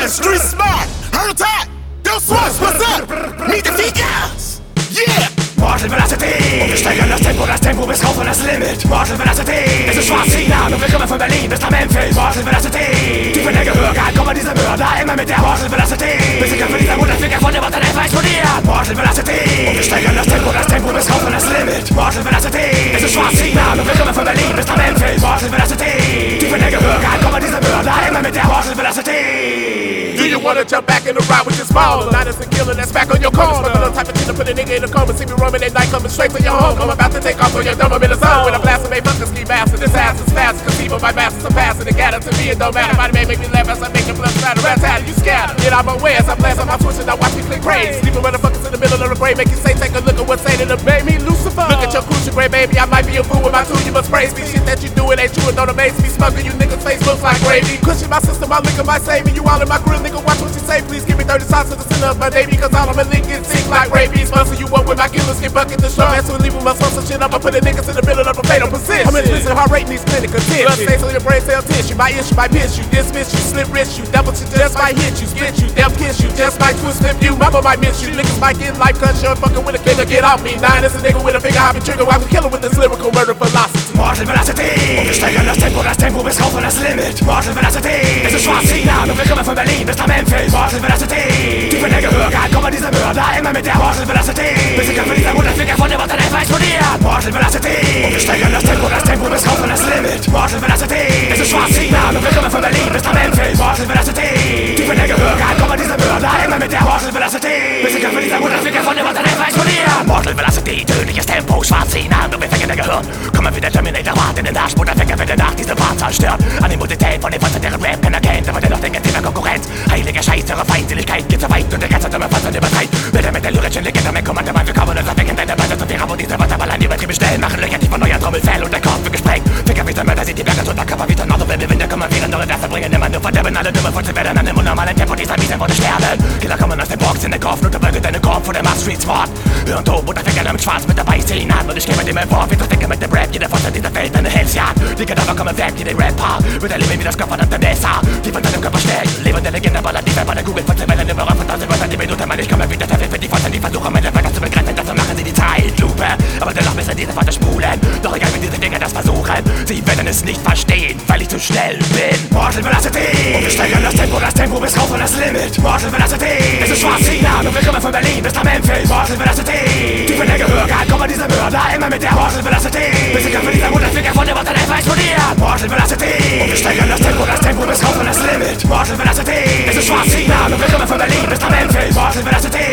mind, street smart, heard that? Yo, Swash, what's up? Meet the Figures! Yeah! Mortal Velocity! Und wir steigern das Tempo bis rauf an das Limit. Mortal Velocity! Es ist Schwarz-China und wir kommen von Berlin bis nach Memphis. Mortal Velocity! Tief in der Gehörgang kommen diese Mörder immer mit der Mortal Velocity. Bis der Köpfe dieser Mutterficker von dem Unternehmen explodiert. Mortal Velocity! Und wir steigern das Tempo bis rauf an das Limit. Mortal Velocity! Es ist Schwarz-China und wir kommen von Berlin bis nach Memphis. Mortal Velocity! Tief in der Gehörgang kommen diese Mörder immer mit der Mortal Velocity. Do you wanna jump back in the ride with your small? Linus and killer that's back on your corner. Fucking up type of shit to put a nigga in the coma. See me roaming at night coming straight to your home. I'm about to take off on your dumb, I'm in the zone. When I blast them, they fucking ski master. This ass is fast, cause even my masters are passing. It got it to me, it don't matter. Body may make me laugh as I make your blood splatter. Rats out, you scatter. Get out my way as I blast on my switch and I watch me click praise. Sleeping motherfuckers in the middle of the grave. Make you say, take a look at what's saying to obey me, Lucifer. Look at your crucial gray, baby. I might be a fool with my tool, you must praise me. Shit that you do, it ain't true, it don't amaze me. Smoking you niggas' face looks like gravy. Cushion my system, my liquor might save me. You all in my grill, nigga, watch what you say. Please give me 30 shots to the center of my navy. Cause all of my link is sick like rabies. Muscle you up with my killer skin bucket to show. That's what leave with my some shit up. I put the niggas in the middle of a fatal position. I'm in prison, heart rate in these clinical tips. Blood stains on your brain cell tissue. My issue might piss you, dismiss you, slip wrist you. Double shit just might hit you, split you, death kiss you. Just might twist flip you. Mama might miss you. Niggas might get life cut short. Fucking with a killer, get off me. Nine is a nigga with a finger hopping trigger. I can kill him with this lyrical murder philosophy. Mortal Velocity! Und wir steigern das Tempo bis rauf an das Limit. Mortal Velocity! Es ist Schwarz-China und wir kommen von Berlin bis nach Memphis. Mortal Velocity! Tief in der Gehörgang kommen diese Mörder immer mit der Mortal Velocity. Bis die Köpfe dieser Mutterficker von dem Unternehmen explodiert. Mortal Velocity! Und wir steigern das Tempo bis rauf an das Limit. Mortal Velocity! Es ist Schwarz-China und wir kommen von Berlin bis nach Memphis. Mortal Velocity! Tief in der Gehörgang kommen diese Mörder immer mit der Mortal Velocity. Bis die Köpfe dieser Mutterficker von dem Unternehmen explodiert. Mortal Velocity! Tödliches Tempo, Schwarz-China und wir fängen der Gehirn. Kommen wie der Terminator hart in den Arsch. Mutterficker wird nach diese Part zerstört. Animosität von dem Panzer, deren Rap keiner kennt, aber dennoch denkt in der Konkurrenz. Heilige Scheiß, ihre Feindseligkeit geht so weit und der ganze dumme Panzer übertreibt. Wer mit der lyrischen Legende mein Kommando mal willkommen und verwecken deine Bande zu Vera, wo diese Wasserballern übertrieben schnell machen Löcher tief von neuer Trommelfell und der Kopf wird gesprengt. Ficker wie der Mörder sieht die Berge und der Körper wie Tornado, wenn wir Winde kommen, wieder neue Werfer bringen immer nur verderben, alle dumme Furzen werden an dem unnormalen Tempo dieser miesen Worte sterben. Killer kommen aus der Box in den Kopf, nur der Bürger deine Korb vor der Mass Street Sport. Hör und Tod, Mutterficker damit schwarz mit dabei sehen an und ich gebe dem Entwurf, wie Ficker mit dem Rap, jeder Furz in dieser Welt eine Hellsjagd. Die Kadaver kommen weg, wie den Rapper, wird erleben wie das Kopf von dem Messer, die von seinem Körper steckt. Lebende Legende ballert die bei der Kugel von Zimmerlen über 5000 Wörter die Minute, Mann, ich komme wie der Teufel für die Furzen, die versuchen meine Wörter zu begrenzen, dafür machen sie die Zeitlupe, aber dennoch müssen diese Worte spulen, doch egal wie diese Dinger das versuchen, sie werden es nicht verstehen, weil ich zu schnell bin. Mortal Velocity! Und wir steigern das Tempo bis rauf an das Limit. Mortal Velocity! Es ist Schwarz-China und wir kommen von Berlin bis nach Memphis. Mortal Velocity! Tief in der Gehörgang kommen diese Mörder immer mit der Mortal Velocity. Bis die Köpfe dieser Mutterficker von dem Unternehmen explodiert. Mortal Velocity! Und wir steigern das Tempo bis rauf an das Limit. Mortal Velocity! Es ist Schwarz-China und wir kommen von Berlin bis nach Memphis. Mortal Velocity!